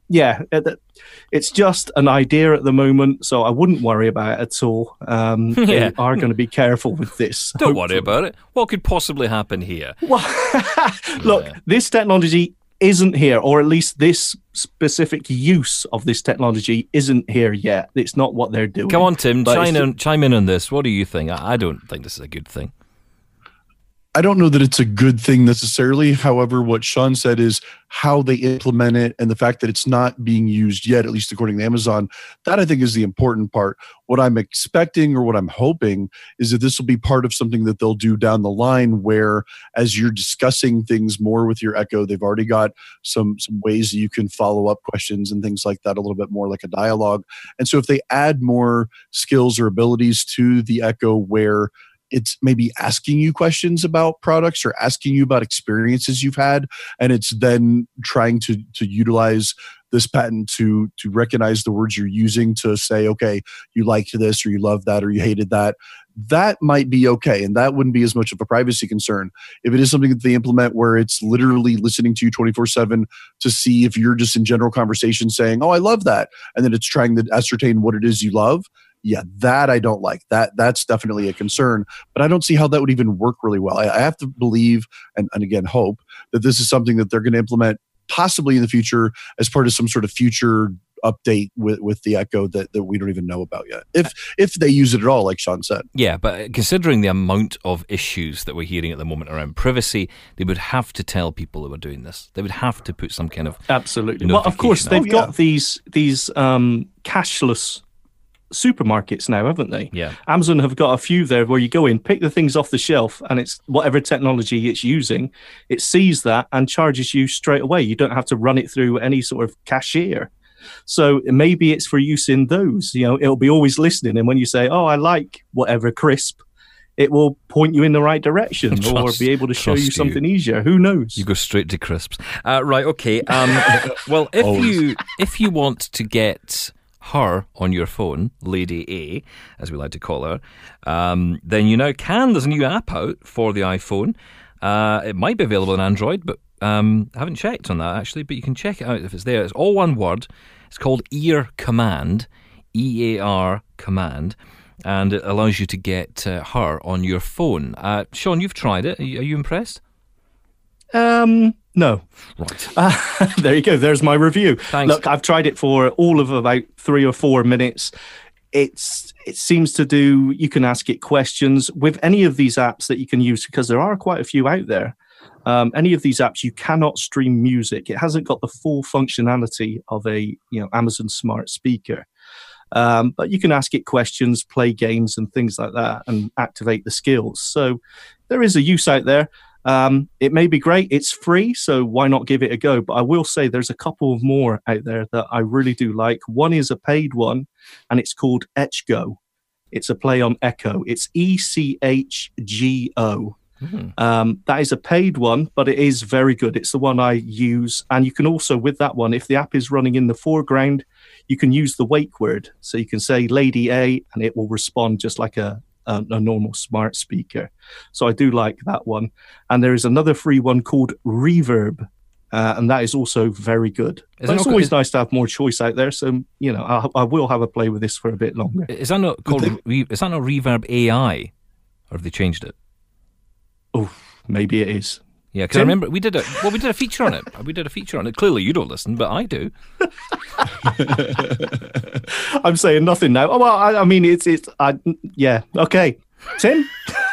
it's just an idea at the moment, so I wouldn't worry about it at all. They are going to be careful with this. Don't worry about it. What could possibly happen here? Well, look, this technology isn't here, or at least this specific use of this technology isn't here yet. It's not what they're doing. Come on, Tim, chime in on this. What do you think? I don't think this is a good thing. I don't know that it's a good thing necessarily. However, what Sean said is how they implement it and the fact that it's not being used yet, at least according to Amazon, that I think is the important part. What I'm expecting or what I'm hoping is that this will be part of something that they'll do down the line where as you're discussing things more with your Echo, they've already got some ways that you can follow up questions and things like that, a little bit more like a dialogue. And so if they add more skills or abilities to the Echo where it's maybe asking you questions about products or asking you about experiences you've had, and it's then trying to utilize this patent to recognize the words you're using to say, okay, you liked this or you loved that or you hated that. That might be okay, and that wouldn't be as much of a privacy concern. If it is something that they implement where it's literally listening to you 24/7 to see if you're just in general conversation saying, oh, I love that, and then it's trying to ascertain what it is you love, yeah, that I don't like. That's definitely a concern, but I don't see how that would even work really well. I have to believe and again hope that this is something that they're going to implement possibly in the future as part of some sort of future update with the Echo that we don't even know about yet. If they use it at all, like Sean said. Yeah, but considering the amount of issues that we're hearing at the moment around privacy, they would have to tell people who are doing this. They would have to put some kind of absolutely. Well, of course, they've got these cashless supermarkets now, haven't they? Yeah. Amazon have got a few there where you go in, pick the things off the shelf, and it's whatever technology it's using, it sees that and charges you straight away. You don't have to run it through any sort of cashier. So maybe it's for use in those. It'll be always listening, and when you say, "Oh, I like whatever crisp," it will point you in the right direction or be able to show you something easier. Who knows? You go straight to crisps. Right. Okay. Well, if you want to get her on your phone, Lady A, as we like to call her, then you now can. There's a new app out for the iPhone. It might be available on Android, but I haven't checked on that actually, but you can check it out if it's there. It's all one word. It's called Ear Command, EAR Command, and it allows you to get her on your phone. Sean, you've tried it. Are you impressed? No. Right. There you go. There's my review. Thanks. Look, I've tried it for all of about 3 or 4 minutes. It seems to do, you can ask it questions with any of these apps that you can use, because there are quite a few out there. Any of these apps, you cannot stream music. It hasn't got the full functionality of a Amazon smart speaker. But you can ask it questions, play games and things like that, and activate the skills. So there is a use out there. It may be great. It's free, so why not give it a go? But I will say there's a couple of more out there that I really do like. One is a paid one, and it's called Etchgo. It's a play on Echo. It's ECHGO. That is a paid one, but it is very good. It's the one I use. And you can also, with that one, if the app is running in the foreground, you can use the wake word. So you can say Lady A, and it will respond just like a normal smart speaker. So I do like that one. And there is another free one called Reverb. And that is also very good. It's always nice to have more choice out there. So, I will have a play with this for a bit longer. Is that not called, is that not Reverb AI? Or have they changed it? Oh, maybe it is. Yeah, because I remember we did a feature on it. Clearly you don't listen, but I do. I'm saying nothing now. Oh, well, I mean, okay. Tim?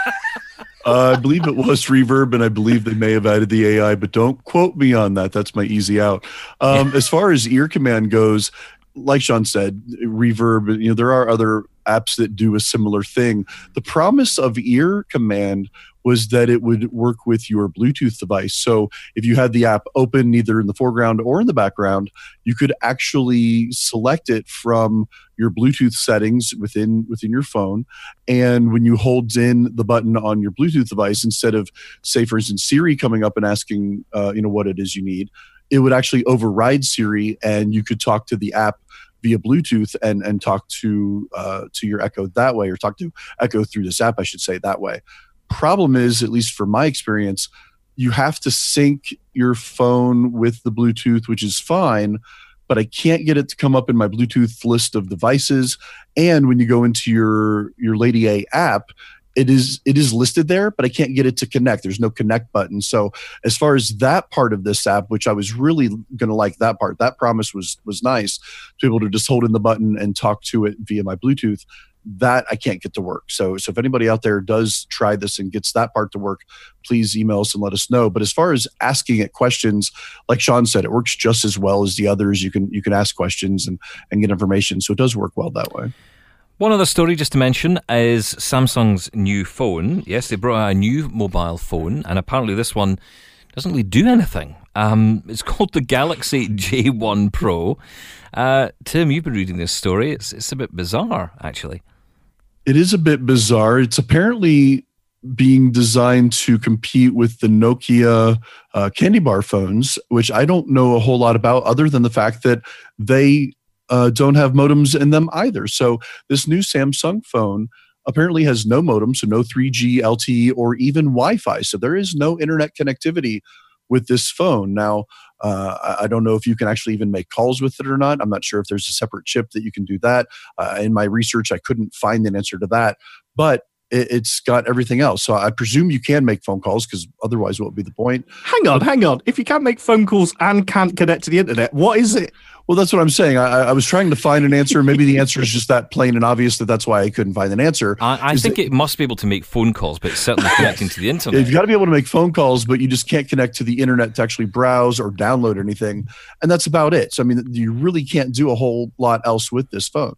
I believe it was Reverb, and I believe they may have added the AI, but don't quote me on that. That's my easy out. As far as Ear Command goes, like Sean said, Reverb, there are other apps that do a similar thing. The promise of Ear Command was that it would work with your Bluetooth device. So if you had the app open either in the foreground or in the background, you could actually select it from your Bluetooth settings within your phone. And when you hold in the button on your Bluetooth device, instead of, say, for instance, Siri coming up and asking, what it is you need, it would actually override Siri, and you could talk to the app via Bluetooth and talk to your Echo that way, or talk to Echo through this app, I should say, that way. Problem is, at least from my experience, you have to sync your phone with the Bluetooth, which is fine, but I can't get it to come up in my Bluetooth list of devices. And when you go into your Lady A app, it is listed there, but I can't get it to connect. There's no connect button. So as far as that part of this app, which I was really going to like that part, that promise was nice, to be able to just hold in the button and talk to it via my Bluetooth. That I can't get to work. So if anybody out there does try this and gets that part to work, please email us and let us know. But as far as asking it questions, like Sean said, it works just as well as the others. You can ask questions and get information. So it does work well that way. One other story just to mention is Samsung's new phone. Yes, they brought out a new mobile phone, and apparently this one doesn't really do anything. It's called the Galaxy J1 Pro. Tim, you've been reading this story. It's a bit bizarre, actually. It is a bit bizarre. It's apparently being designed to compete with the Nokia candy bar phones, which I don't know a whole lot about, other than the fact that they don't have modems in them either. So this new Samsung phone apparently has no modem, so no 3G, LTE, or even Wi-Fi. So there is no internet connectivity with this phone. Now, I don't know if you can actually even make calls with it or not. I'm not sure if there's a separate chip that you can do that. In my research, I couldn't find an answer to that. But it's got everything else. So I presume you can make phone calls, because otherwise what would be the point? Hang on. If you can't make phone calls and can't connect to the internet, what is it? Well, that's what I'm saying. I was trying to find an answer. Maybe the answer is just that plain and obvious that's why I couldn't find an answer. I think it must be able to make phone calls, but it's certainly connecting to the internet. You've got to be able to make phone calls, but you just can't connect to the internet to actually browse or download anything. And that's about it. So, I mean, you really can't do a whole lot else with this phone.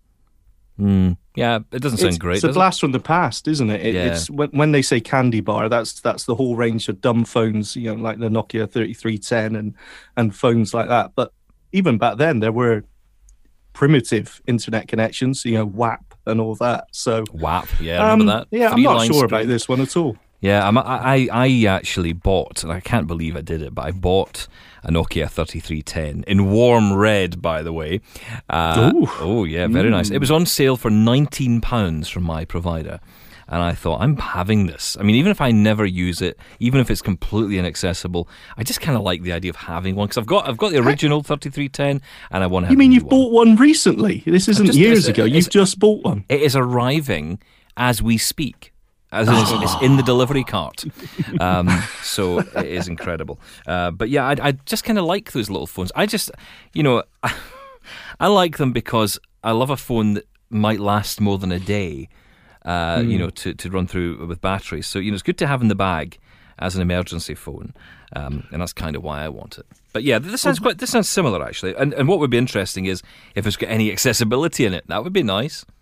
Yeah, it doesn't sound great. It's a blast from the past, isn't it? Yeah. It's when they say candy bar, that's the whole range of dumb phones, like the Nokia 3310 and phones like that. But even back then, there were primitive internet connections, WAP and all that. So WAP, yeah, I remember that. Yeah, I'm not sure about this one at all. Yeah, I actually bought, and I can't believe I did it, but I bought a Nokia 3310 in warm red, by the way. Oh, yeah, very nice. It was on sale for £19 from my provider. And I thought, I'm having this. I mean, even if I never use it, even if it's completely inaccessible, I just kind of like the idea of having one, because I've got the original 3310, and I want to have. You mean you've bought one recently? This isn't years ago. You've just bought one. It is arriving as we speak. As it's in the delivery cart. So it is incredible. But yeah, I just kind of like those little phones. I just, I like them because I love a phone that might last more than a day. To run through with batteries. So, it's good to have in the bag as an emergency phone. And that's kind of why I want it. But yeah, this sounds similar, actually. And what would be interesting is if it's got any accessibility in it. That would be nice.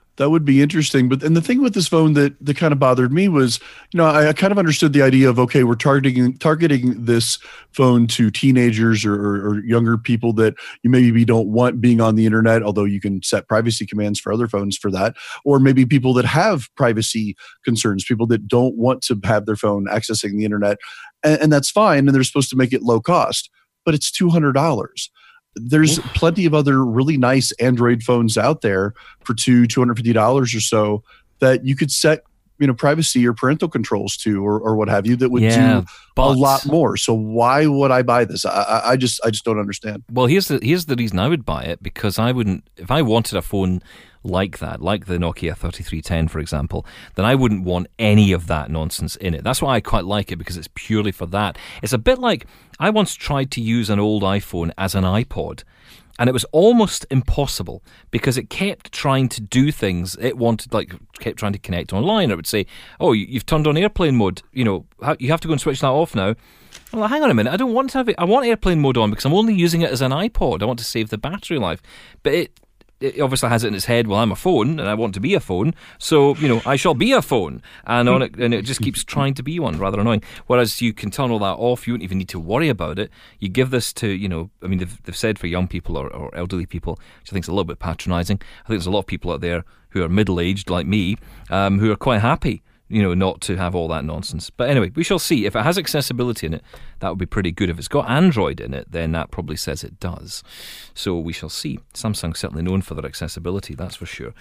That would be interesting. But and the thing with this phone that kind of bothered me was, I kind of understood the idea of, okay, we're targeting this phone to teenagers or younger people that you maybe don't want being on the internet, although you can set privacy commands for other phones for that, or maybe people that have privacy concerns, people that don't want to have their phone accessing the internet. And that's fine. And they're supposed to make it low cost, but it's $200. There's plenty of other really nice Android phones out there for $250 or so that you could set, privacy or parental controls to, or what have you, that would do a lot more. So why would I buy this? I just don't understand. Well, here's the reason I would buy it, because I wouldn't, if I wanted a phone like that, like the Nokia 3310, for example, then I wouldn't want any of that nonsense in it. That's why I quite like it, because it's purely for that. It's a bit like, I once tried to use an old iPhone as an iPod, and it was almost impossible because it kept trying to do things it wanted, kept trying to connect online. It would say, oh, you've turned on airplane mode, you have to go and switch that off now. I'm like, hang on a minute, I don't want to have it. I want airplane mode on because I'm only using it as an iPod. I want to save the battery life. But it obviously has it in its head, well, I'm a phone and I want to be a phone, so I shall be a phone, and on it, and it just keeps trying to be one. Rather annoying. Whereas you can turn all that off, you won't even need to worry about it. You give this to they've said for young people or elderly people, which I think is a little bit patronising. I think there's a lot of people out there who are middle-aged like me, who are quite happy not to have all that nonsense. But anyway, we shall see. If it has accessibility in it, that would be pretty good. If it's got Android in it, then that probably says it does. So we shall see. Samsung's certainly known for their accessibility, that's for sure.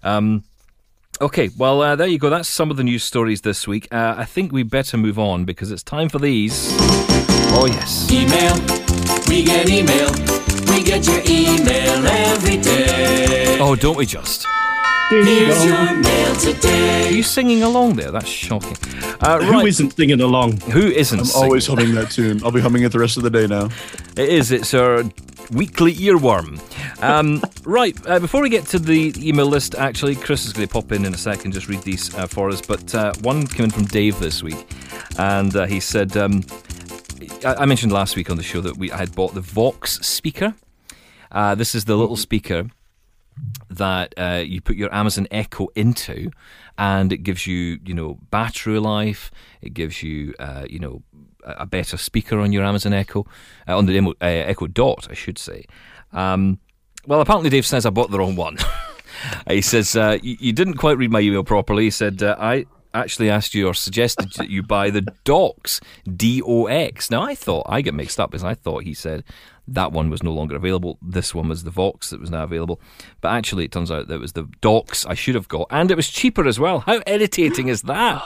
Okay, well, there you go. That's some of the news stories this week. I think we better move on because it's time for these. Oh, yes. Email. We get email. We get your email every day. Oh, don't we just? Here's your mail today. Are you singing along there? That's shocking. Who isn't singing along? Who isn't I'm singing? always humming that tune. I'll be humming it the rest of the day now. It is. It's our weekly earworm. Right, before we get to the email list, actually, Chris is going to pop in a second, just read these for us. But one came in from Dave this week, and he said, I mentioned last week on the show that I had bought the Vox speaker. This is the little speaker that you put your Amazon Echo into, and it gives you, battery life. It gives you, a better speaker on your Amazon Echo, on the Echo Dot, I should say. Well, apparently Dave says I bought the wrong one. He says, you didn't quite read my email properly. He said, I actually asked you or suggested that you buy the Dox, D-O-X. Now, I get mixed up because I thought he said that one was no longer available. This one was the Vox that was now available. But actually, it turns out that it was the Dox I should have got. And it was cheaper as well. How irritating is that?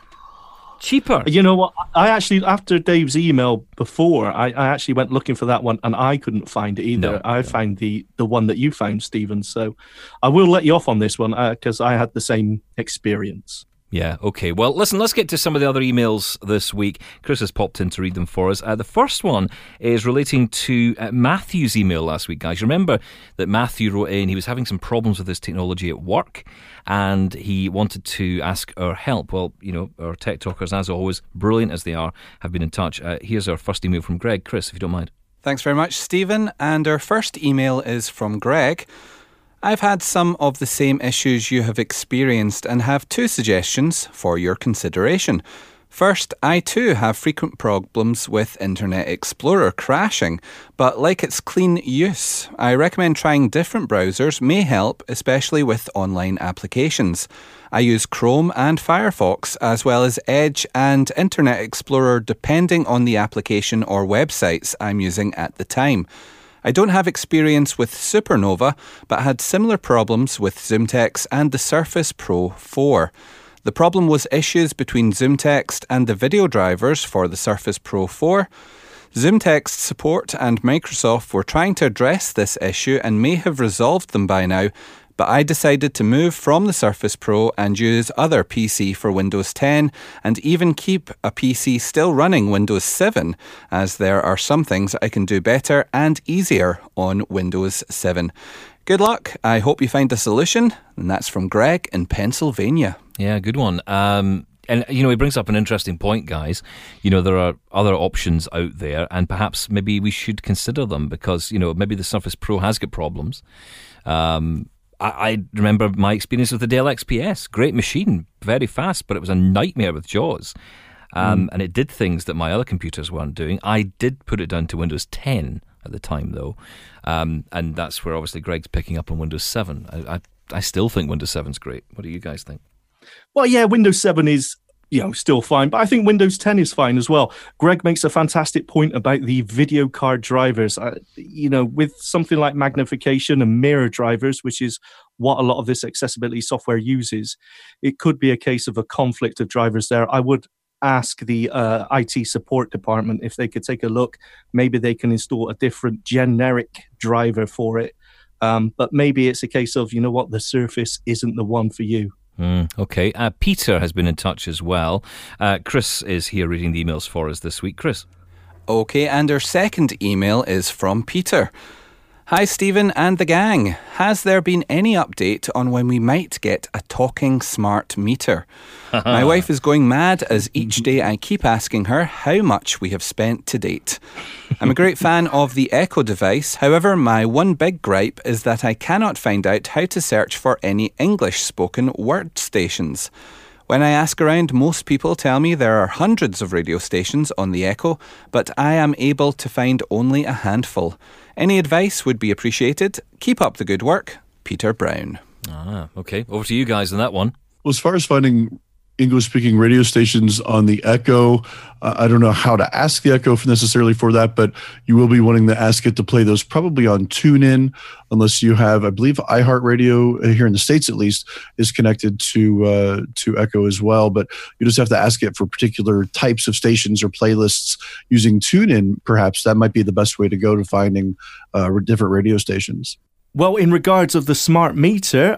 Cheaper. You know what? I actually, after Dave's email before, I actually went looking for that one and I couldn't find it either. I found the one that you found, Stephen. So I will let you off on this one because I had the same experience. Yeah, okay. Well, listen, let's get to some of the other emails this week. Chris has popped in to read them for us. The first one is relating to Matthew's email last week, guys. You remember that Matthew wrote in, he was having some problems with his technology at work, and he wanted to ask our help. Well, our tech talkers, as always, brilliant as they are, have been in touch. Here's our first email from Greg. Chris, if you don't mind. Thanks very much, Stephen. And our first email is from Greg. I've had some of the same issues you have experienced and have two suggestions for your consideration. First, I too have frequent problems with Internet Explorer crashing, but like its clean use, I recommend trying different browsers may help, especially with online applications. I use Chrome and Firefox, as well as Edge and Internet Explorer depending on the application or websites I'm using at the time. I don't have experience with Supernova, but had similar problems with ZoomText and the Surface Pro 4. The problem was issues between ZoomText and the video drivers for the Surface Pro 4. ZoomText support and Microsoft were trying to address this issue and may have resolved them by now, but I decided to move from the Surface Pro and use other PC for Windows 10 and even keep a PC still running Windows 7, as there are some things I can do better and easier on Windows 7. Good luck. I hope you find a solution. And that's from Greg in Pennsylvania. Yeah, good one. And, he brings up an interesting point, guys. There are other options out there, and perhaps maybe we should consider them because, maybe the Surface Pro has got problems. I remember my experience with the Dell XPS. Great machine, very fast, but it was a nightmare with JAWS. And it did things that my other computers weren't doing. I did put it down to Windows 10 at the time, though. And that's where obviously Greg's picking up on Windows 7. I still think Windows 7's great. What do you guys think? Well, yeah, Windows 7 is still fine, but I think Windows 10 is fine as well. Greg makes a fantastic point about the video card drivers. With something like magnification and mirror drivers, which is what a lot of this accessibility software uses, it could be a case of a conflict of drivers there. I would ask the IT support department if they could take a look. Maybe they can install a different generic driver for it. But maybe it's a case of, the Surface isn't the one for you. Okay. Peter has been in touch as well. Chris is here reading the emails for us this week. Chris. Okay, and our second email is from Peter. Hi, Stephen and the gang. Has there been any update on when we might get a talking smart meter? My wife is going mad as each day I keep asking her how much we have spent to date. I'm a great fan of the Echo device. However, my one big gripe is that I cannot find out how to search for any English-spoken word stations. When I ask around, most people tell me there are hundreds of radio stations on the Echo, but I am able to find only a handful. Any advice would be appreciated. Keep up the good work. Peter Brown. Okay. Over to you guys on that one. Well, as far as finding English-speaking radio stations on the Echo, I don't know how to ask the Echo necessarily for that, but you will be wanting to ask it to play those probably on TuneIn, unless you have, I believe, iHeartRadio here in the States at least is connected to Echo as well. But you just have to ask it for particular types of stations or playlists using TuneIn. Perhaps that might be the best way to go to finding different radio stations. Well, in regards of the smart meter,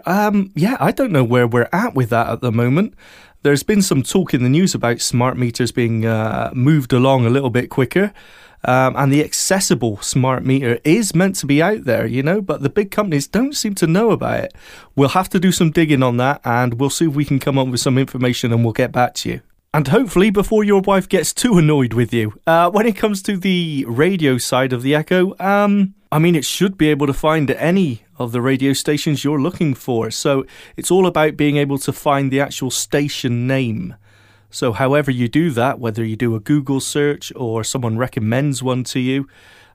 I don't know where we're at with that at the moment. There's been some talk in the news about smart meters being moved along a little bit quicker. And the accessible smart meter is meant to be out there, but the big companies don't seem to know about it. We'll have to do some digging on that, and we'll see if we can come up with some information, and we'll get back to you. And hopefully before your wife gets too annoyed with you. When it comes to the radio side of the Echo, it should be able to find any of the radio stations you're looking for. So it's all about being able to find the actual station name. So however you do that, whether you do a Google search or someone recommends one to you,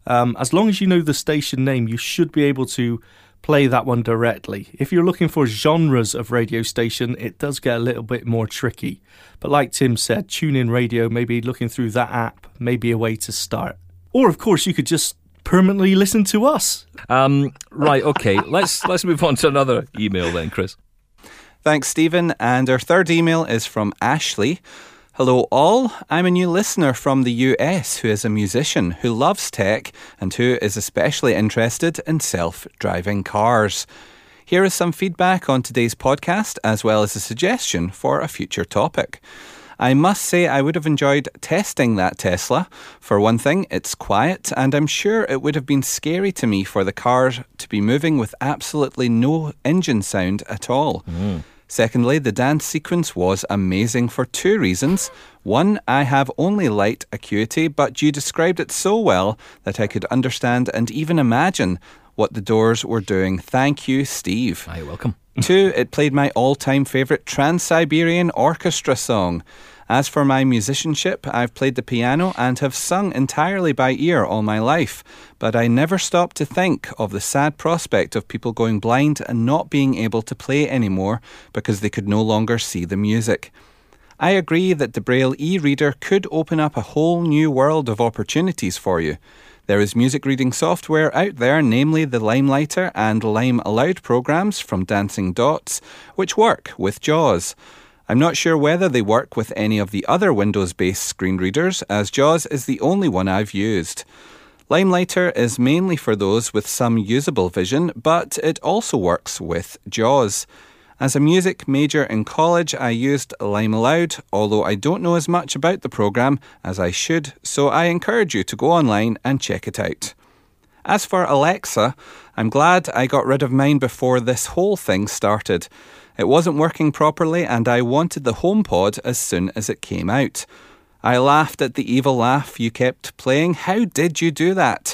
as long as you know the station name, you should be able to play that one directly. If you're looking for genres of radio station, it does get a little bit more tricky. But like Tim said, TuneIn Radio, maybe looking through that app may be a way to start. Or, of course, you could just permanently listen to us. Right, okay. Let's move on to another email then, Chris. Thanks, Stephen. And our third email is from Ashley. Hello all, I'm a new listener from the US who is a musician who loves tech and who is especially interested in self-driving cars. Here is some feedback on today's podcast as well as a suggestion for a future topic. I must say I would have enjoyed testing that Tesla. For one thing, it's quiet and I'm sure it would have been scary to me for the car to be moving with absolutely no engine sound at all. Secondly, the dance sequence was amazing for two reasons. One, I have only light acuity, but you described it so well that I could understand and even imagine what the Doors were doing. Thank you, Steve. You're welcome. Two, it played my all-time favourite Trans-Siberian Orchestra song. As for my musicianship, I've played the piano and have sung entirely by ear all my life, but I never stopped to think of the sad prospect of people going blind and not being able to play anymore because they could no longer see the music. I agree that the Braille e-reader could open up a whole new world of opportunities for you. There is music reading software out there, namely the Limelighter and Lime Aloud programs from Dancing Dots, which work with JAWS. I'm not sure whether they work with any of the other Windows-based screen readers, as JAWS is the only one I've used. Limelighter is mainly for those with some usable vision, but it also works with JAWS. As a music major in college, I used Lime Aloud, although I don't know as much about the program as I should, so I encourage you to go online and check it out. As for Alexa, I'm glad I got rid of mine before this whole thing started. It wasn't working properly and I wanted the HomePod as soon as it came out. I laughed at the evil laugh you kept playing. How did you do that?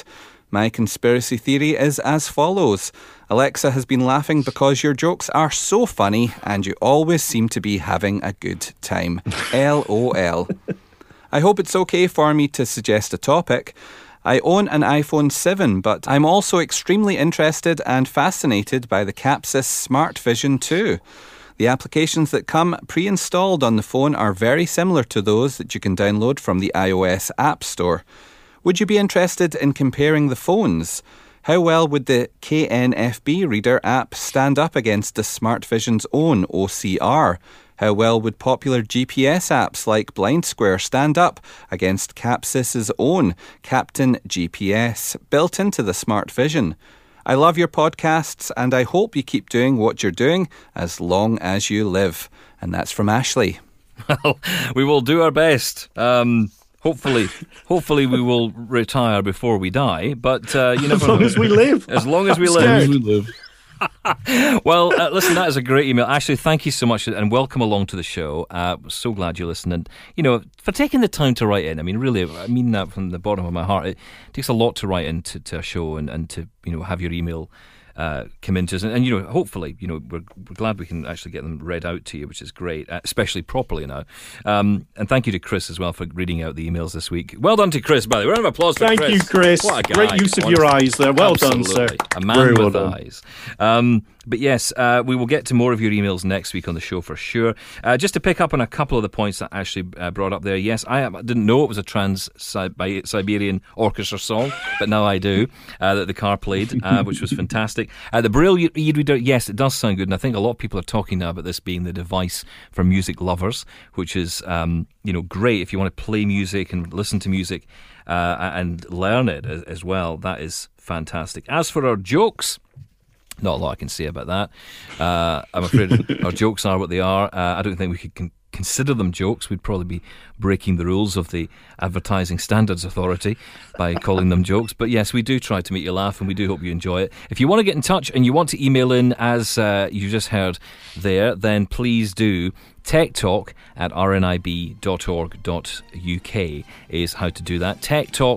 My conspiracy theory is as follows. Alexa has been laughing because your jokes are so funny and you always seem to be having a good time. LOL. I hope it's okay for me to suggest a topic. I own an iPhone 7, but I'm also extremely interested and fascinated by the Capsys Smart Vision 2. The applications that come pre-installed on the phone are very similar to those that you can download from the iOS App Store. Would you be interested in comparing the phones? How well would the KNFB Reader app stand up against the Smart Vision's own OCR? How well would popular GPS apps like Blind Square stand up against Capsys's own Captain GPS built into the Smart Vision? I love your podcasts and I hope you keep doing what you're doing as long as you live. And that's from Ashley. Well, we will do our best. Hopefully we will retire before we die. But you never as long know. as we live. As long as we live. Well, listen, that is a great email. Ashley, thank you so much and welcome along to the show. So glad you listened and, for taking the time to write in. I mean, really, I mean that from the bottom of my heart. It takes a lot to write into a show and to, have your email come into us. And hopefully, we're glad we can actually get them read out to you, which is great, especially properly now. And thank you to Chris as well for reading out the emails this week. Well done to Chris, by the way. Round of applause for Chris. Thank you, Chris. What a guy. Great use of your eyes there. Well done, sir. A man Very with well eyes. But yes, we will get to more of your emails next week on the show for sure. Just to pick up on a couple of the points that Ashley brought up there. Yes, I didn't know it was a Trans-Siberian Orchestra song, but now I do, that the car played, which was fantastic. The Braille e-reader, yes, it does sound good, and I think a lot of people are talking now about this being the device for music lovers, which is great if you want to play music and listen to music and learn it as well. That is fantastic. As for our jokes, not a lot I can say about that. I'm afraid our jokes are what they are. I don't think we could consider them jokes. We'd probably be breaking the rules of the Advertising Standards Authority by calling them jokes. But yes, we do try to make you laugh and we do hope you enjoy it. If you want to get in touch and you want to email in as you just heard there, then please do. techtalk@rnib.org.uk is how to do that.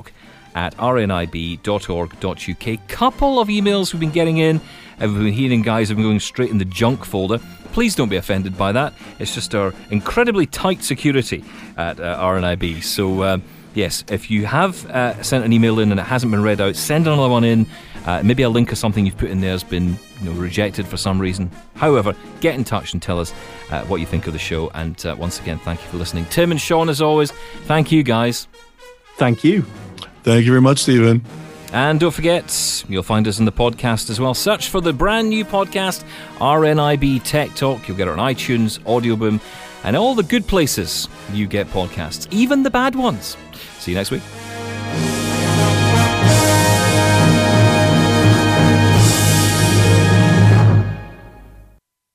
techtalk@rnib.org.uk. Couple of emails we've been getting in. We've been hearing guys have been going straight in the junk folder. Please don't be offended by that. It's just our incredibly tight security at RNIB. So, yes, if you have sent an email in and it hasn't been read out, send another one in. Maybe a link of something you've put in there has been rejected for some reason. However, get in touch and tell us what you think of the show. And once again, thank you for listening. Tim and Sean, as always, thank you, guys. Thank you. Thank you very much, Stephen. And don't forget, you'll find us in the podcast as well. Search for the brand new podcast, RNIB Tech Talk. You'll get it on iTunes, Audio Boom, and all the good places you get podcasts, even the bad ones. See you next week.